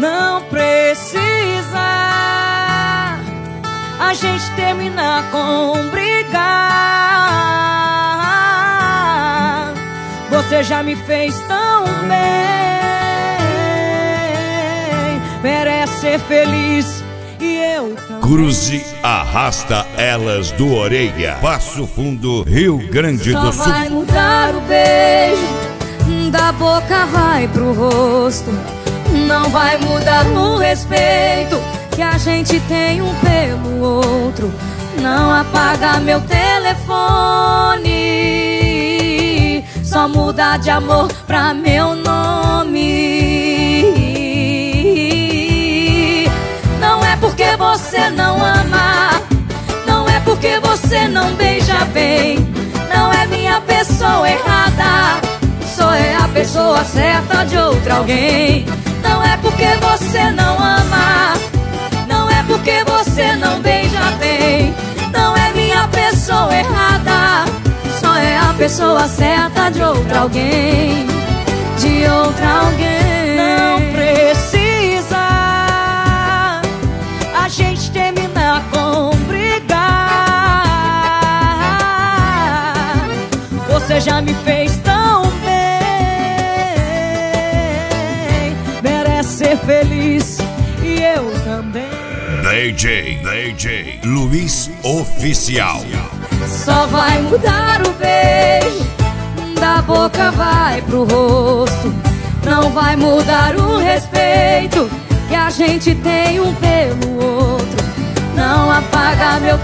Não precisa a gente terminar com brigar. Você já me fez tão bem, merece ser feliz e eu também. Cruze arrasta elas do Orelha, Passo Fundo, Rio Grande do Sul. Só vai mudar o beijo, da boca vai pro rosto. Não vai mudar o respeito que a gente tem um pelo outro. Não apaga meu telefone, só muda de amor pra meu nome. Não é porque você não ama, não é porque você não beija bem. Não é minha pessoa errada, só é a pessoa certa de outra alguém. Não é porque você não ama, não é porque você não beija bem. Não é minha pessoa errada, só é a pessoa certa de outra alguém. De outra alguém. Não precisa a gente terminar com brigar. Você já me fez tão bem, merece ser feliz e eu também. DJ Luiz Oficial. Só vai mudar o beijo, da boca vai pro rosto. Não vai mudar o respeito que a gente tem um pelo outro. Não apaga meu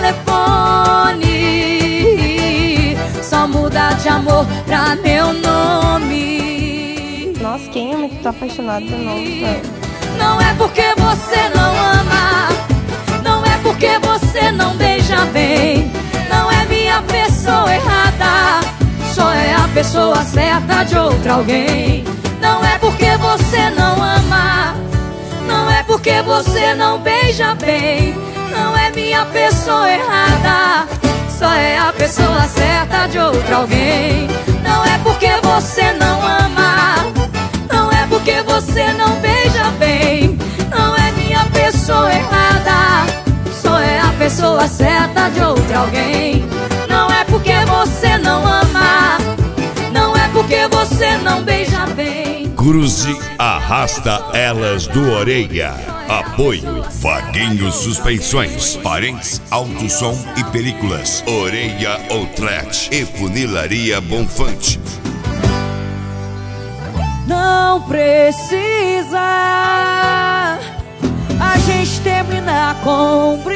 telefone, só muda de amor pra meu nome. Nossa, quem é que tá apaixonado de novo, velho? Não é porque você não ama, não é porque você não beija bem. Não é minha pessoa errada, só é a pessoa certa de outra alguém. Não é porque você não ama, não é porque você não beija bem. Não é minha pessoa errada, só é a pessoa certa de outra alguém. Não é porque você não ama, não é porque você não beija bem. Não é minha pessoa errada, só é a pessoa certa de outra alguém. Não é porque você não ama, não é porque você não beija bem. Cruze arrasta elas do Orelha. Apoio Vaguinho Suspensões, Parentes Alto Som e Películas, Orelha Outlet e Funilaria Bonfante. Não precisa a gente terminar com